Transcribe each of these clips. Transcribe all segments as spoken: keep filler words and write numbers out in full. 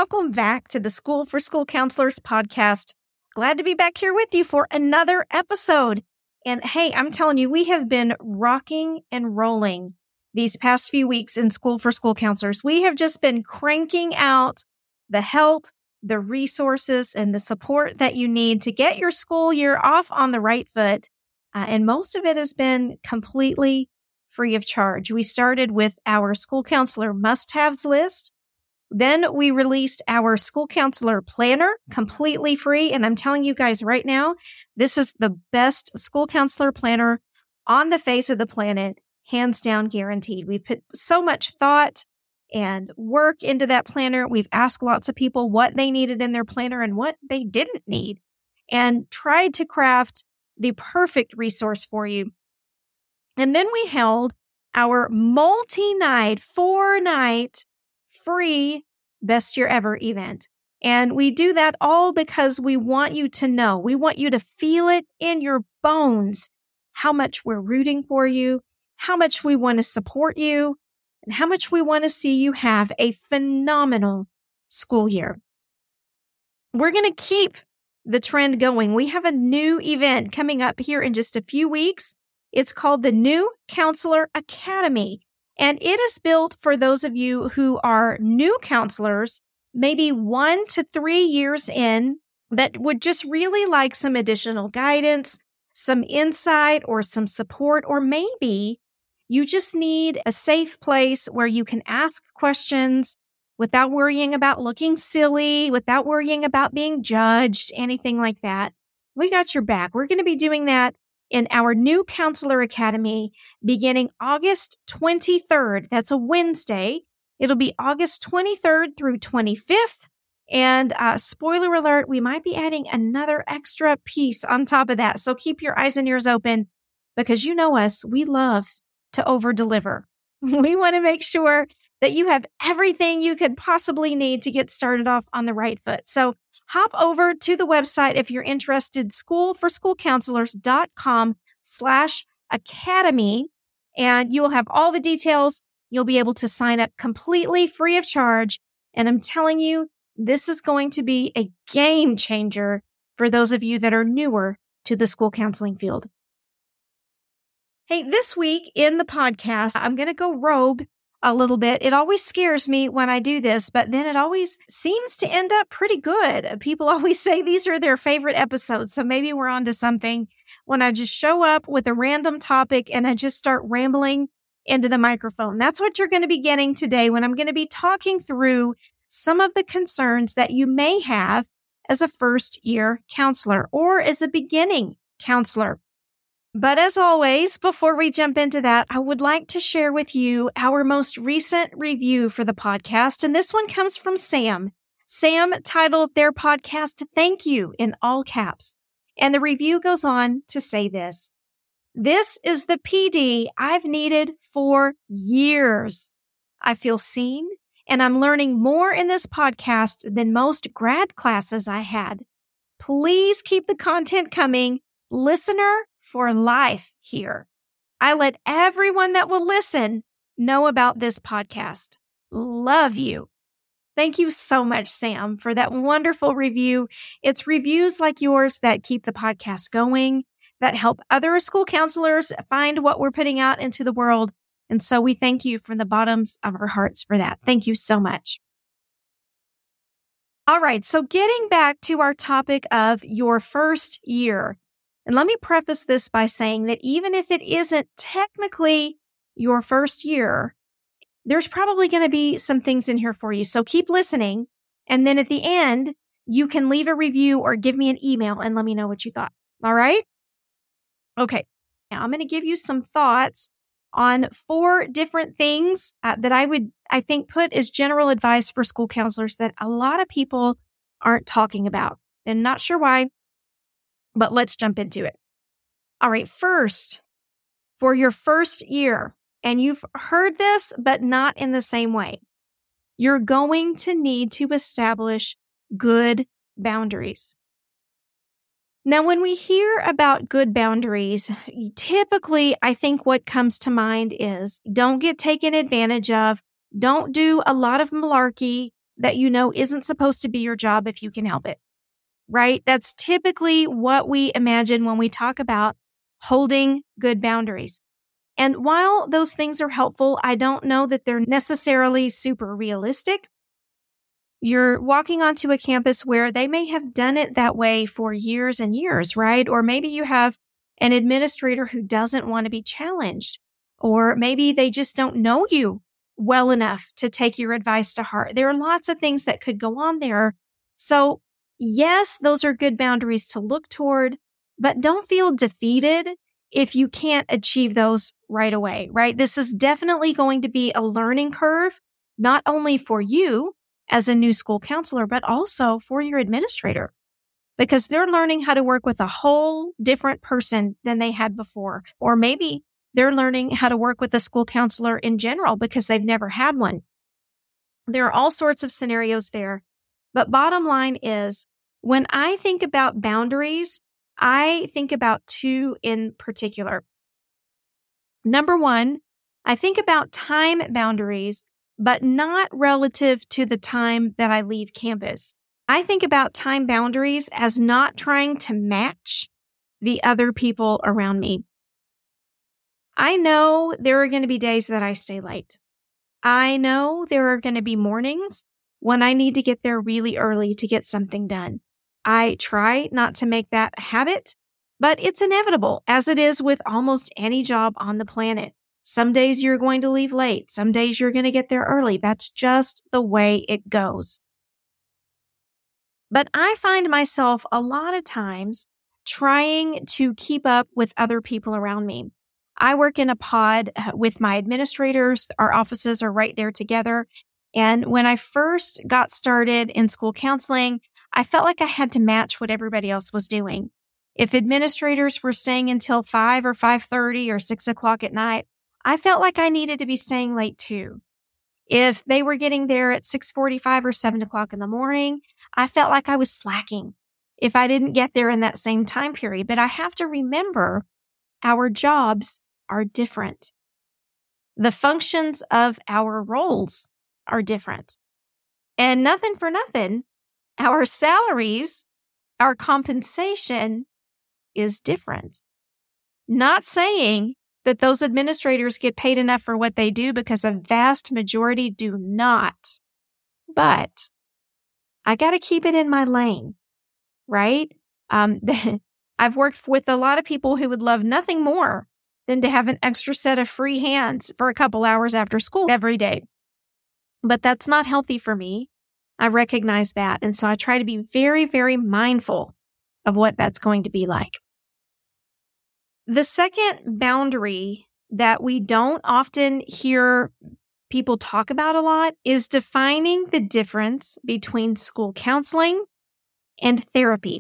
welcome back to the School for School Counselors podcast. Glad to be back here with you for another episode. And hey, I'm telling you, we have been rocking and rolling these past few weeks in School for School Counselors. We have just been cranking out the help, the resources, and the support that you need to get your school year off on the right foot. Uh, and most of it has been completely free of charge. We started with our school counselor must-haves list. Then we released our school counselor planner completely free. And I'm telling you guys right now, this is the best school counselor planner on the face of the planet, hands down guaranteed. We put so much thought and work into that planner. We've asked lots of people what they needed in their planner and what they didn't need, and tried to craft the perfect resource for you. And then we held our multi-night, four-night free Best Year Ever event. And we do that all because we want you to know, we want you to feel it in your bones, how much we're rooting for you, how much we want to support you, and how much we want to see you have a phenomenal school year. We're going to keep the trend going. We have a new event coming up here in just a few weeks. It's called the New Counselor Academy. And it is built for those of you who are new counselors, maybe one to three years in, that would just really like some additional guidance, some insight, or some support, or maybe you just need a safe place where you can ask questions without worrying about looking silly, without worrying about being judged, anything like that. We got your back. We're going to be doing that in our New Counselor Academy beginning August twenty-third. That's a Wednesday. It'll be August twenty-third through twenty-fifth. And uh, spoiler alert, we might be adding another extra piece on top of that. So keep your eyes and ears open, because you know us, we love to over-deliver. We want to make sure that you have everything you could possibly need to get started off on the right foot. So hop over to the website if you're interested, schoolforschoolcounselors.com slash academy, and you will have all the details. You'll be able to sign up completely free of charge. And I'm telling you, this is going to be a game changer for those of you that are newer to the school counseling field. Hey, this week in the podcast, I'm going to go rogue a little bit. It always scares me when I do this, but then it always seems to end up pretty good. People always say these are their favorite episodes, so maybe we're on to something when I just show up with a random topic and I just start rambling into the microphone. That's what you're going to be getting today when I'm going to be talking through some of the concerns that you may have as a first-year counselor or as a beginning counselor. But as always, before we jump into that, I would like to share with you our most recent review for the podcast. And this one comes from Sam. Sam titled their podcast, "Thank You," in all caps. And the review goes on to say this: "This is the P D I've needed for years. I feel seen, and I'm learning more in this podcast than most grad classes I had. Please keep the content coming. Listener for life here. I let everyone that will listen know about this podcast. Love you." Thank you so much, Sam, for that wonderful review. It's reviews like yours that keep the podcast going, that help other school counselors find what we're putting out into the world. And so we thank you from the bottoms of our hearts for that. Thank you so much. All right, so getting back to our topic of your first year. And let me preface this by saying that even if it isn't technically your first year, there's probably going to be some things in here for you. So keep listening. And then at the end, you can leave a review or give me an email and let me know what you thought. All right? Okay. Now I'm going to give you some thoughts on four different things uh, that I would, I think, put as general advice for school counselors that a lot of people aren't talking about. And not sure why, but let's jump into it. All right. First, for your first year, and you've heard this, but not in the same way, you're going to need to establish good boundaries. Now, when we hear about good boundaries, typically, I think what comes to mind is don't get taken advantage of, don't do a lot of malarkey, that you know isn't supposed to be your job if you can help it, right? That's typically what we imagine when we talk about holding good boundaries. And while those things are helpful, I don't know that they're necessarily super realistic. You're walking onto a campus where they may have done it that way for years and years, right? Or maybe you have an administrator who doesn't want to be challenged, or maybe they just don't know you well enough to take your advice to heart. There are lots of things that could go on there. So yes, those are good boundaries to look toward, but don't feel defeated if you can't achieve those right away, right? This is definitely going to be a learning curve, not only for you as a new school counselor, but also for your administrator, because they're learning how to work with a whole different person than they had before. Or maybe they're learning how to work with a school counselor in general because they've never had one. There are all sorts of scenarios there. But bottom line is, when I think about boundaries, I think about two in particular. Number one, I think about time boundaries, but not relative to the time that I leave campus. I think about time boundaries as not trying to match the other people around me. I know there are going to be days that I stay late. I know there are going to be mornings when I need to get there really early to get something done. I try not to make that a habit, but it's inevitable, as it is with almost any job on the planet. Some days you're going to leave late. Some days you're going to get there early. That's just the way it goes. But I find myself a lot of times trying to keep up with other people around me. I work in a pod with my administrators. Our offices are right there together. And when I first got started in school counseling, I felt like I had to match what everybody else was doing. If administrators were staying until five or five thirty or six o'clock at night, I felt like I needed to be staying late too. If they were getting there at six forty-five or seven o'clock in the morning, I felt like I was slacking if I didn't get there in that same time period. But I have to remember our jobs are different. The functions of our roles are different. And nothing for nothing, our salaries, our compensation is different. Not saying that those administrators get paid enough for what they do, because a vast majority do not. But I got to keep it in my lane, right? Um, I've worked with a lot of people who would love nothing more than to have an extra set of free hands for a couple hours after school every day. But that's not healthy for me. I recognize that. And so I try to be very, very mindful of what that's going to be like. The second boundary that we don't often hear people talk about a lot is defining the difference between school counseling and therapy.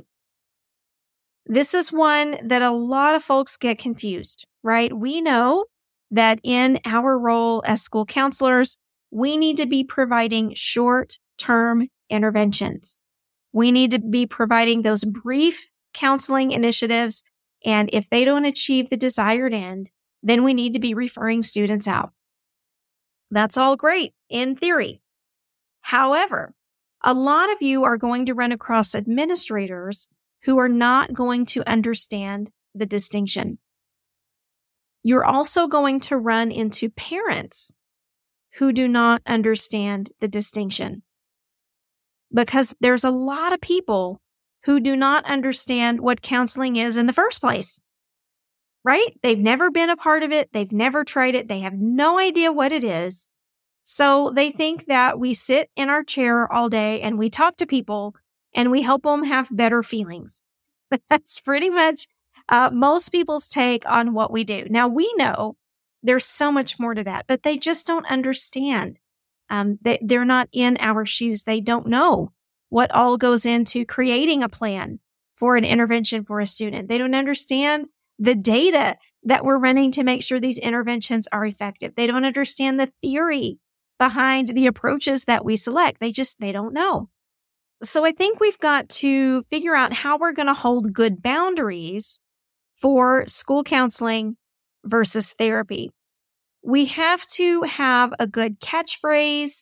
This is one that a lot of folks get confused, right? We know that in our role as school counselors, we need to be providing short-term interventions. We need to be providing those brief counseling initiatives. And if they don't achieve the desired end, then we need to be referring students out. That's all great in theory. However, a lot of you are going to run across administrators who are not going to understand the distinction. You're also going to run into parents who do not understand the distinction, because there's a lot of people who do not understand what counseling is in the first place, right? They've never been a part of it. They've never tried it. They have no idea what it is. So they think that we sit in our chair all day and we talk to people and we help them have better feelings. That's pretty much uh, most people's take on what we do. Now, we know there's so much more to that, but they just don't understand. Um, they, they're not in our shoes. They don't know what all goes into creating a plan for an intervention for a student. They don't understand the data that we're running to make sure these interventions are effective. They don't understand the theory behind the approaches that we select. They just, they don't know. So I think we've got to figure out how we're going to hold good boundaries for school counseling versus therapy. We have to have a good catchphrase,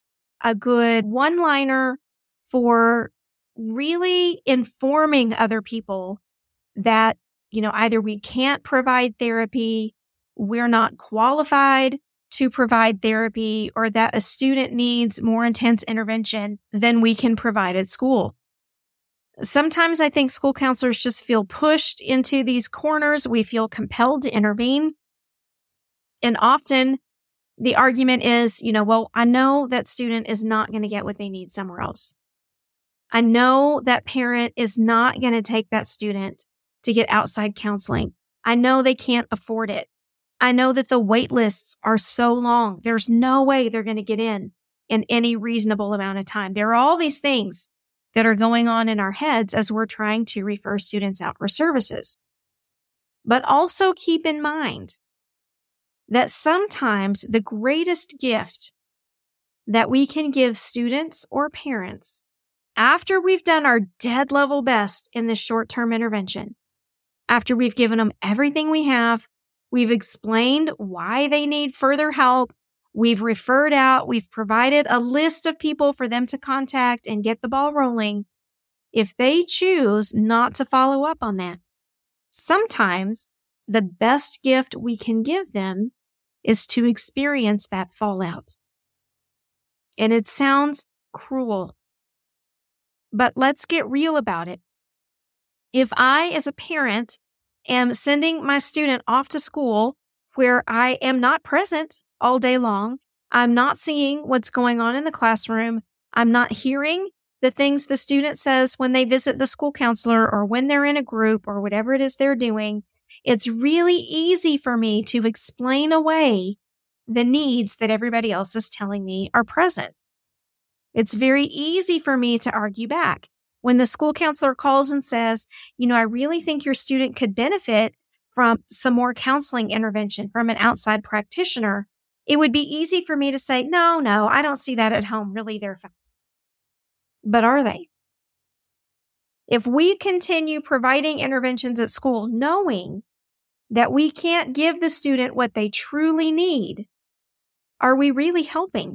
a good one-liner for really informing other people that, you know, either we can't provide therapy, we're not qualified to provide therapy, or that a student needs more intense intervention than we can provide at school. Sometimes I think school counselors just feel pushed into these corners. We feel compelled to intervene. And often the argument is, you know, well, I know that student is not going to get what they need somewhere else. I know that parent is not going to take that student to get outside counseling. I know they can't afford it. I know that the wait lists are so long. There's no way they're going to get in in any reasonable amount of time. There are all these things that are going on in our heads as we're trying to refer students out for services. But also keep in mind that sometimes the greatest gift that we can give students or parents after we've done our dead level best in this short-term intervention, after we've given them everything we have, we've explained why they need further help, we've referred out, we've provided a list of people for them to contact and get the ball rolling. If they choose not to follow up on that, sometimes the best gift we can give them is to experience that fallout. And it sounds cruel, but let's get real about it. If I, as a parent, am sending my student off to school where I am not present all day long, I'm not seeing what's going on in the classroom, I'm not hearing the things the student says when they visit the school counselor or when they're in a group or whatever it is they're doing, it's really easy for me to explain away the needs that everybody else is telling me are present. It's very easy for me to argue back. When the school counselor calls and says, you know, I really think your student could benefit from some more counseling intervention from an outside practitioner, it would be easy for me to say, no, no, I don't see that at home. Really, they're fine. But are they? If we continue providing interventions at school knowing that we can't give the student what they truly need, are we really helping?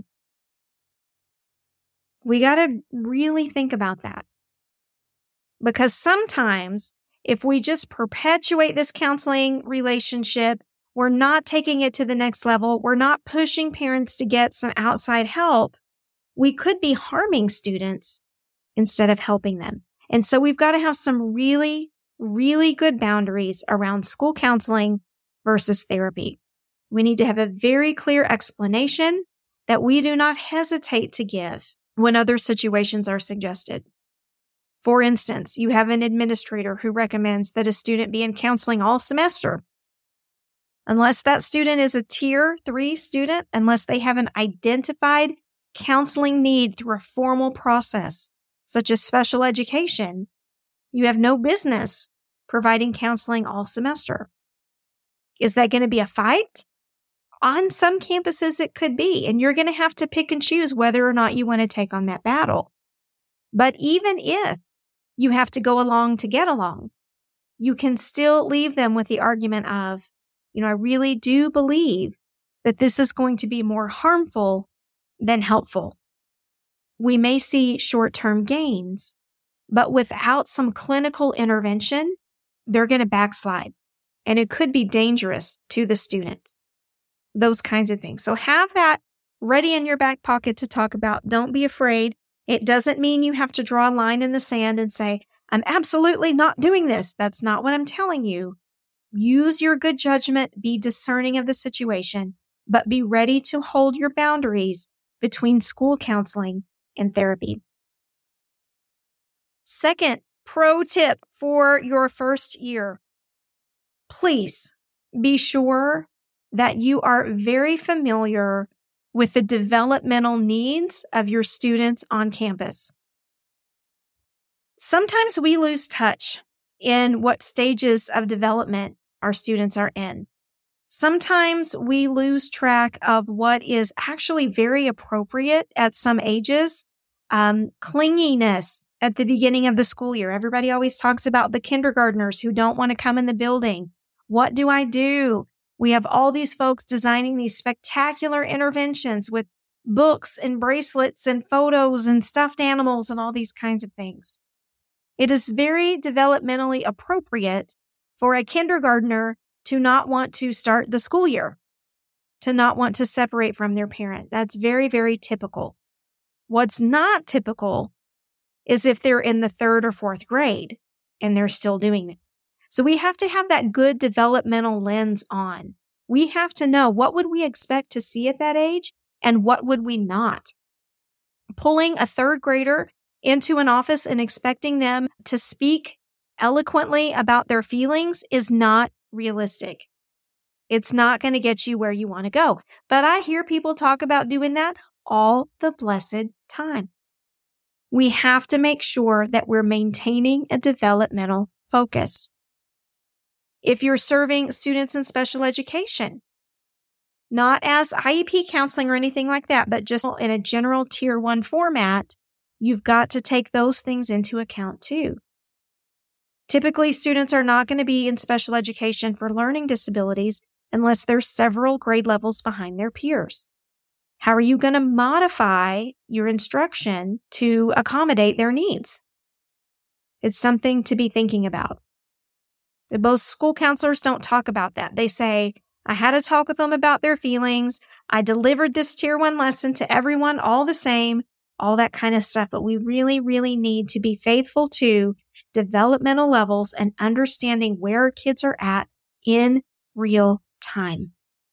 We got to really think about that. Because sometimes if we just perpetuate this counseling relationship, we're not taking it to the next level, we're not pushing parents to get some outside help, we could be harming students instead of helping them. And so we've got to have some really, really good boundaries around school counseling versus therapy. We need to have a very clear explanation that we do not hesitate to give when other situations are suggested. For instance, you have an administrator who recommends that a student be in counseling all semester. Unless that student is a tier three student, unless they have an identified counseling need through a formal process, such as special education, you have no business providing counseling all semester. Is that going to be a fight? On some campuses, it could be, and you're going to have to pick and choose whether or not you want to take on that battle. But even if you have to go along to get along, you can still leave them with the argument of, you know, I really do believe that this is going to be more harmful than helpful. We may see short-term gains, but without some clinical intervention, they're going to backslide, and it could be dangerous to the student. Those kinds of things. So have that ready in your back pocket to talk about. Don't be afraid. It doesn't mean you have to draw a line in the sand and say, I'm absolutely not doing this. That's not what I'm telling you. Use your good judgment, be discerning of the situation, but be ready to hold your boundaries between school counseling and therapy. Second pro tip for your first year. Please be sure that you are very familiar with the developmental needs of your students on campus. Sometimes we lose touch in what stages of development our students are in. Sometimes we lose track of what is actually very appropriate at some ages. Um, clinginess at the beginning of the school year. Everybody always talks about the kindergartners who don't want to come in the building. What do I do? We have all these folks designing these spectacular interventions with books and bracelets and photos and stuffed animals and all these kinds of things. It is very developmentally appropriate for a kindergartner to not want to start the school year, to not want to separate from their parent. That's very, very typical. What's not typical is if they're in the third or fourth grade and they're still doing it. So we have to have that good developmental lens on. We have to know what would we expect to see at that age and what would we not. Pulling a third grader into an office and expecting them to speak eloquently about their feelings is not realistic. It's not going to get you where you want to go. But I hear people talk about doing that all the blessed time. We have to make sure that we're maintaining a developmental focus. If you're serving students in special education, not as I E P counseling or anything like that, but just in a general tier one format, you've got to take those things into account too. Typically, students are not going to be in special education for learning disabilities unless they're several grade levels behind their peers. How are you going to modify your instruction to accommodate their needs? It's something to be thinking about. Most school counselors don't talk about that. They say, I had a talk with them about their feelings. I delivered this tier one lesson to everyone all the same, all that kind of stuff. But we really, really need to be faithful to developmental levels and understanding where kids are at in real time.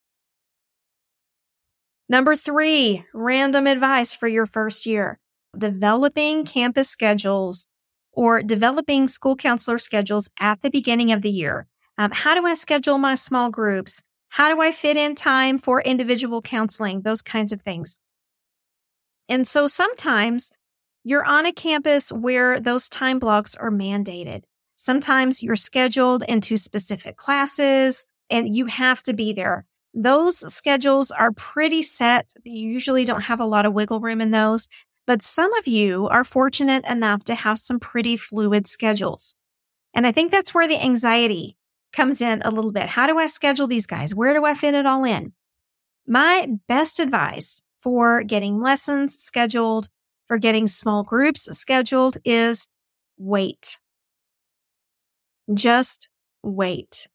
Number three, random advice for your first year. Developing campus schedules or developing school counselor schedules at the beginning of the year. Um, how do I schedule my small groups? How do I fit in time for individual counseling? Those kinds of things. And so sometimes you're on a campus where those time blocks are mandated. Sometimes you're scheduled into specific classes and you have to be there. Those schedules are pretty set. You usually don't have a lot of wiggle room in those, but some of you are fortunate enough to have some pretty fluid schedules. And I think that's where the anxiety comes in a little bit. How do I schedule these guys? Where do I fit it all in? My best advice for getting lessons scheduled, for getting small groups scheduled is wait. Just wait.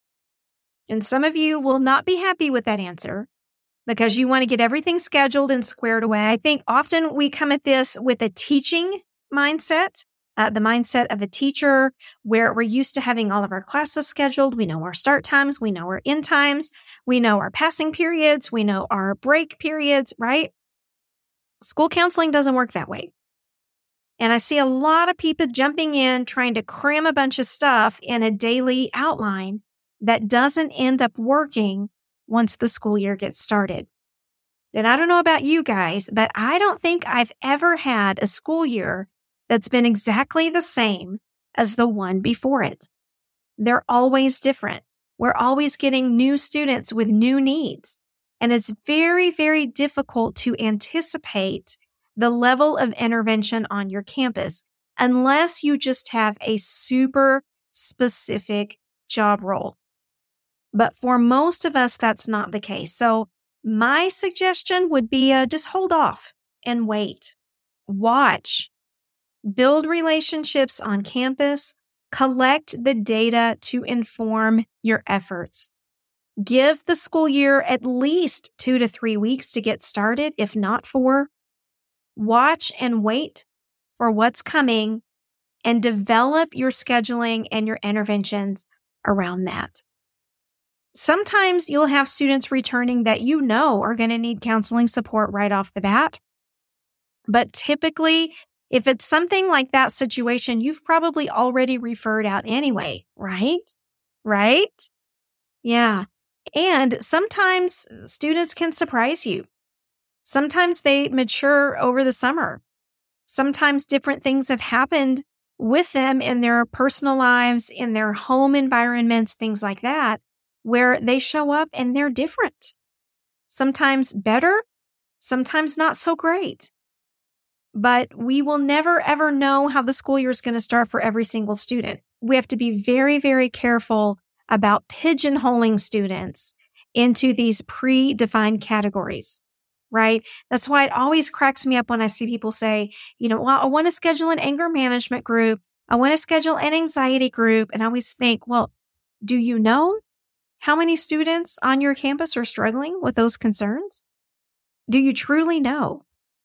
And some of you will not be happy with that answer because you want to get everything scheduled and squared away. I think often we come at this with a teaching mindset, uh, the mindset of a teacher where we're used to having all of our classes scheduled. We know our start times. We know our end times. We know our passing periods. We know our break periods, right? School counseling doesn't work that way. And I see a lot of people jumping in, trying to cram a bunch of stuff in a daily outline that doesn't end up working once the school year gets started. And I don't know about you guys, but I don't think I've ever had a school year that's been exactly the same as the one before it. They're always different. We're always getting new students with new needs. And it's very, very difficult to anticipate the level of intervention on your campus unless you just have a super specific job role. But for most of us, that's not the case. So my suggestion would be uh, just hold off and wait. Watch. Build relationships on campus. Collect the data to inform your efforts. Give the school year at least two to three weeks to get started, if not four. Watch and wait for what's coming and develop your scheduling and your interventions around that. Sometimes you'll have students returning that you know are going to need counseling support right off the bat. But typically, if it's something like that situation, you've probably already referred out anyway, right? Right? Yeah. And sometimes students can surprise you. Sometimes they mature over the summer. Sometimes different things have happened with them in their personal lives, in their home environments, things like that, where they show up and they're different. Sometimes better, sometimes not so great. But we will never, ever know how the school year is going to start for every single student. We have to be very, very careful about pigeonholing students into these predefined categories. right? That's why it always cracks me up when I see people say, you know, well, I want to schedule an anger management group. I want to schedule an anxiety group. And I always think, well, do you know how many students on your campus are struggling with those concerns? Do you truly know?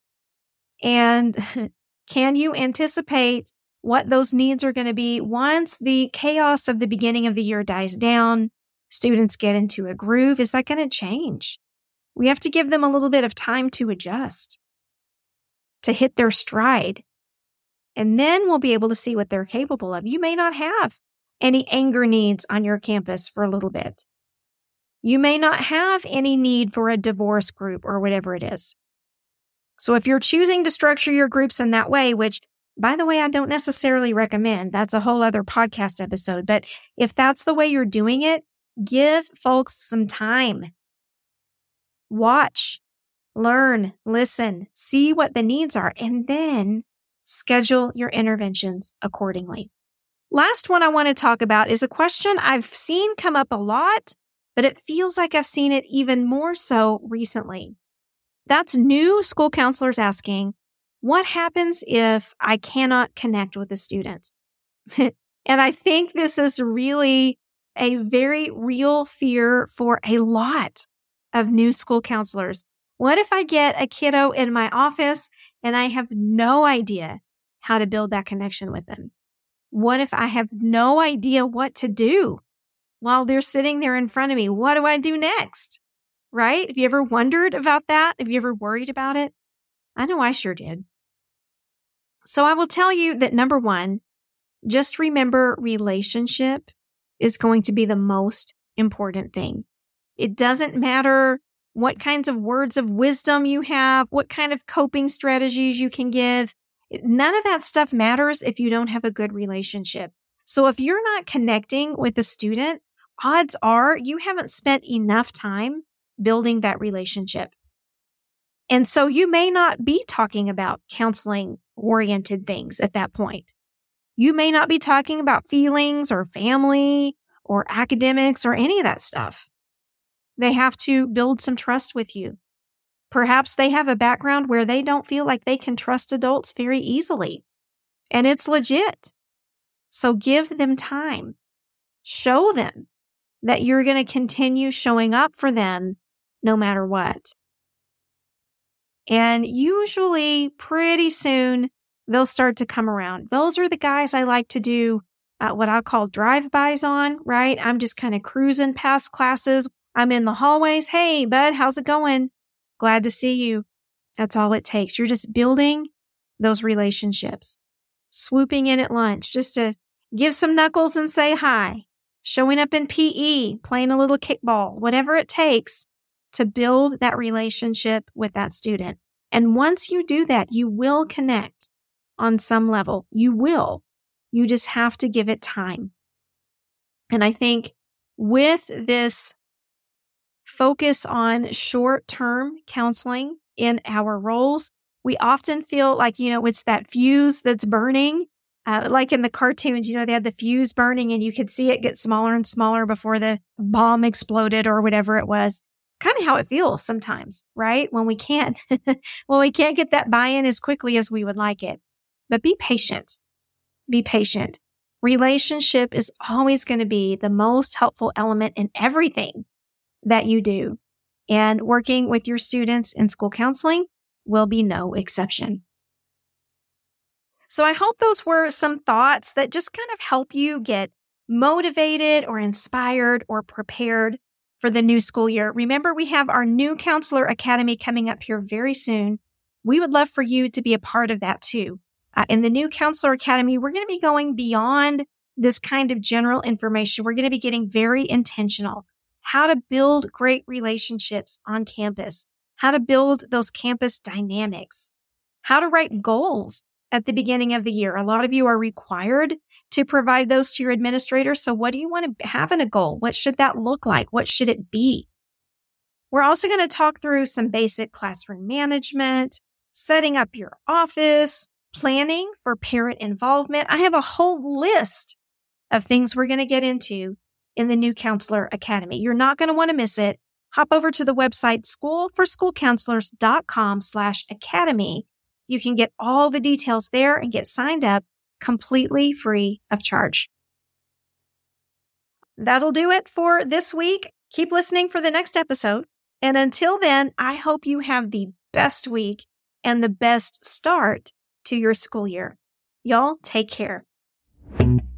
And can you anticipate what those needs are going to be once the chaos of the beginning of the year dies down, students get into a groove? Is that going to change? We have to give them a little bit of time to adjust, to hit their stride. And then we'll be able to see what they're capable of. You may not have any anger needs on your campus for a little bit. You may not have any need for a divorce group or whatever it is. So if you're choosing to structure your groups in that way, which, by the way, I don't necessarily recommend, that's a whole other podcast episode. But if that's the way you're doing it, give folks some time. Watch, learn, listen, see what the needs are, and then schedule your interventions accordingly. Last one I want to talk about is a question I've seen come up a lot, but it feels like I've seen it even more so recently. That's new school counselors asking, what happens if I cannot connect with a student? And I think this is really a very real fear for a lot of new school counselors. What if I get a kiddo in my office and I have no idea how to build that connection with them? What if I have no idea what to do while they're sitting there in front of me? What do I do next? Right? Have you ever wondered about that? Have you ever worried about it? I know I sure did. So I will tell you that number one, just remember relationship is going to be the most important thing. It doesn't matter what kinds of words of wisdom you have, what kind of coping strategies you can give. None of that stuff matters if you don't have a good relationship. So if you're not connecting with a student, odds are you haven't spent enough time building that relationship. And so you may not be talking about counseling-oriented things at that point. You may not be talking about feelings or family or academics or any of that stuff. They have to build some trust with you. Perhaps they have a background where they don't feel like they can trust adults very easily. And it's legit. So give them time. Show them that you're going to continue showing up for them no matter what. And usually pretty soon they'll start to come around. Those are the guys I like to do uh, what I call drive-bys on, right? I'm just kind of cruising past classes. I'm in the hallways. Hey, bud, how's it going? Glad to see you. That's all it takes. You're just building those relationships. Swooping in at lunch just to give some knuckles and say hi. Showing up in P E, playing a little kickball, whatever it takes to build that relationship with that student. And once you do that, you will connect on some level. You will. You just have to give it time. And I think with this focus on short-term counseling in our roles, we often feel like, you know, it's that fuse that's burning. Uh, like in the cartoons, you know, they had the fuse burning and you could see it get smaller and smaller before the bomb exploded or whatever it was. It's kind of how it feels sometimes, right? When we can't, when we can't get that buy-in as quickly as we would like it. But be patient. Be patient. Relationship is always going to be the most helpful element in everything that you do. And working with your students in school counseling will be no exception. So I hope those were some thoughts that just kind of help you get motivated or inspired or prepared for the new school year. Remember, we have our new Counselor Academy coming up here very soon. We would love for you to be a part of that too. Uh, in the new Counselor Academy, we're going to be going beyond this kind of general information. We're going to be getting very intentional. How to build great relationships on campus. How to build those campus dynamics. How to write goals at the beginning of the year. A lot of you are required to provide those to your administrator. So what do you want to have in a goal? What should that look like? What should it be? We're also going to talk through some basic classroom management, setting up your office, planning for parent involvement. I have a whole list of things we're going to get into in the new Counselor Academy. You're not going to want to miss it. hop over to the website schoolforschoolcounselors.com slash academy. You can get all the details there and get signed up completely free of charge. That'll do it for this week. Keep listening for the next episode. And until then, I hope you have the best week and the best start to your school year. Y'all take care.